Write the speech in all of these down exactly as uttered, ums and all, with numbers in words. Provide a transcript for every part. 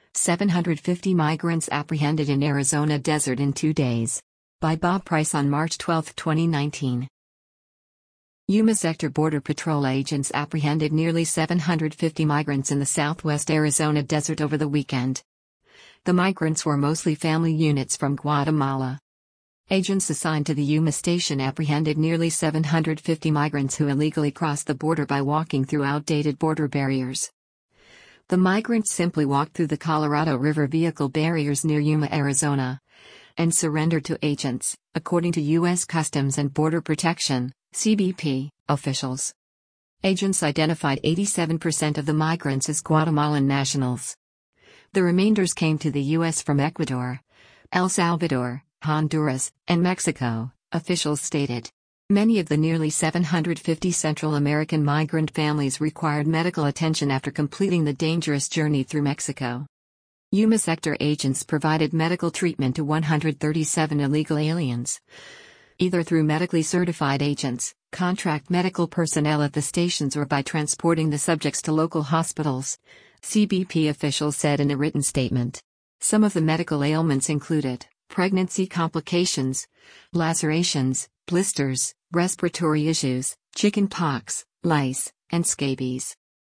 seven hundred fifty migrants apprehended in Arizona desert in two days. By Bob Price on March twelfth, twenty nineteen. Yuma Sector Border Patrol agents apprehended nearly seven hundred fifty migrants in the southwest Arizona desert over the weekend. The migrants were mostly family units from Guatemala. Agents assigned to the Yuma station apprehended nearly seven hundred fifty migrants who illegally crossed the border by walking through outdated border barriers. The migrants simply walked through the Colorado River vehicle barriers near Yuma, Arizona, and surrendered to agents, according to U S Customs and Border Protection, C B P, officials. Agents identified eighty-seven percent of the migrants as Guatemalan nationals. The remainders came to the U S from Ecuador, El Salvador, Honduras, and Mexico, officials stated. Many of the nearly seven hundred fifty Central American migrant families required medical attention after completing the dangerous journey through Mexico. Yuma sector agents provided medical treatment to one hundred thirty-seven illegal aliens, either through medically certified agents, contract medical personnel at the stations, or by transporting the subjects to local hospitals, C B P officials said in a written statement. Some of the medical ailments included pregnancy complications, lacerations, blisters, respiratory issues, chicken pox, lice, and scabies.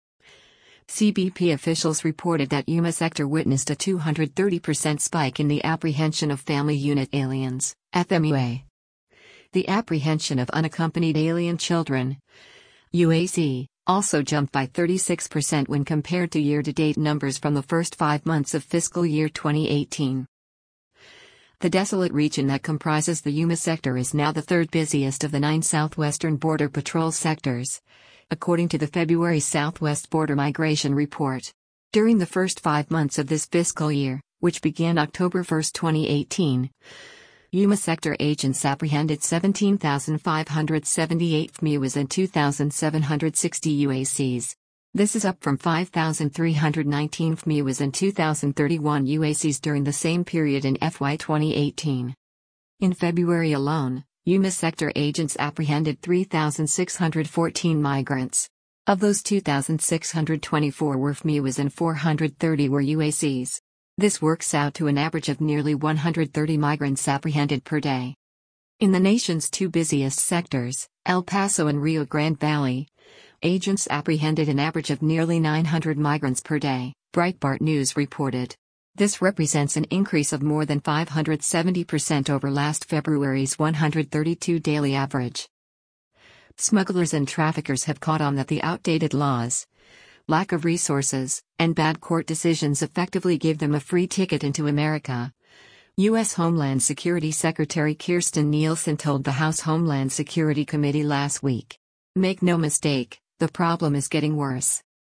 C B P officials reported that Yuma sector witnessed a two hundred thirty percent spike in the apprehension of family unit aliens, F M U A. The apprehension of unaccompanied alien children, U A C, also jumped by thirty-six percent when compared to year-to-date numbers from the first five months of fiscal year twenty eighteen. The desolate region that comprises the Yuma sector is now the third busiest of the nine southwestern Border Patrol sectors, according to the February Southwest Border Migration Report. During the first five months of this fiscal year, which began October first, twenty eighteen, Yuma sector agents apprehended seventeen thousand five hundred seventy-eight F M U As and two thousand seven hundred sixty U A Cs. This is up from five thousand three hundred nineteen F M U As and two thousand thirty-one U A Cs during the same period in F Y twenty eighteen. In February alone, Yuma sector agents apprehended three thousand six hundred fourteen migrants. Of those, two thousand six hundred twenty-four were F M U As and four hundred thirty were U A Cs. This works out to an average of nearly one hundred thirty migrants apprehended per day. In the nation's two busiest sectors, El Paso and Rio Grande Valley, agents apprehended an average of nearly nine hundred migrants per day, Breitbart News reported. This represents an increase of more than five hundred seventy percent over last February's one hundred thirty-two daily average. Smugglers and traffickers have caught on that the outdated laws, lack of resources, and bad court decisions effectively give them a free ticket into America. U S Homeland Security Secretary Kirstjen Nielsen told the House Homeland Security Committee last week. Make no mistake, the problem is getting worse.